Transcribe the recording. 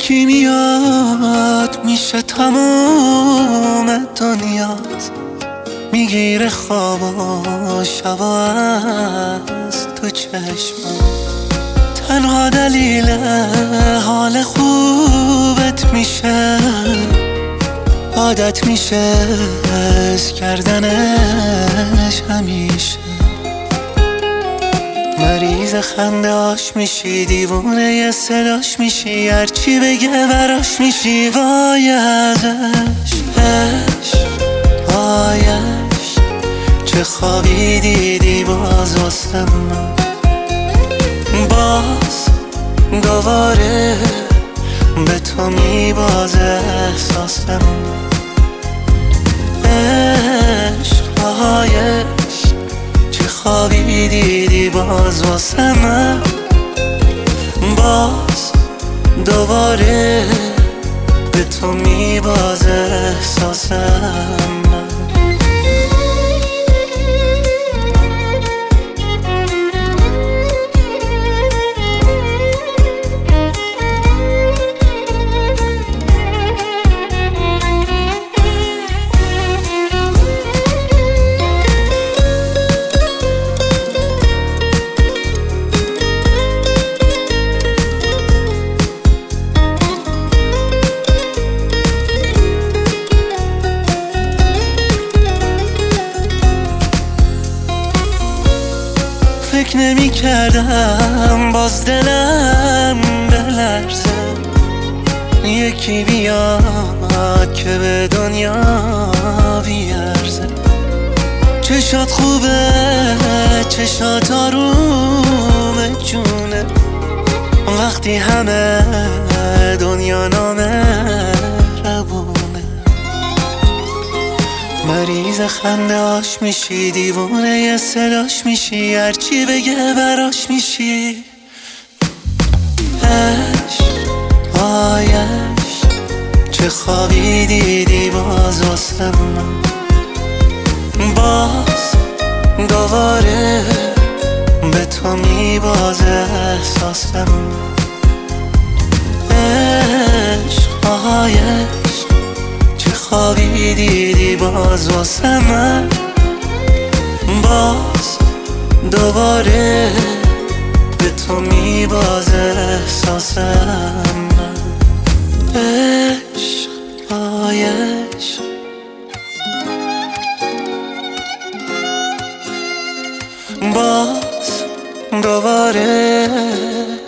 یکی میاد میشه تموم دنیات، میگیره خواب و شبا از تو چشمات. تنها دلیل حال خوبت میشه، عادت میشه حس کردنش همیشه. مریض خنده هاش میشی، دیوونه ی صداش میشی، هرچی بگه براش میشی. وای ازش وایش، چه خوابی دیدی باز واسه من، باز دوباره به تو میبازه احساس من. عشقایش، چه خوابی دیدی باز واسه من، باز دوباره به تو میبازه احساس من. فکر نمی کردم باز دلم بلرزه، یکی بیاد که به دنیا بیارزه. چشات خوبه، چشات آروم جونه، وقتی همه دنیا نامه ربونه. مریض خنده هاش میشی، دیوونه ی صداش میشی، هرچی بگه براش میشی. عشقایش، چه خوابی دیدی باز واسه من، باز دوباره به تو میبازه احساس من. عشقایش، چه خوابی دیدی باز واسه من، باز دوباره به تو میبازه احساس من. عشقایش، باز دوباره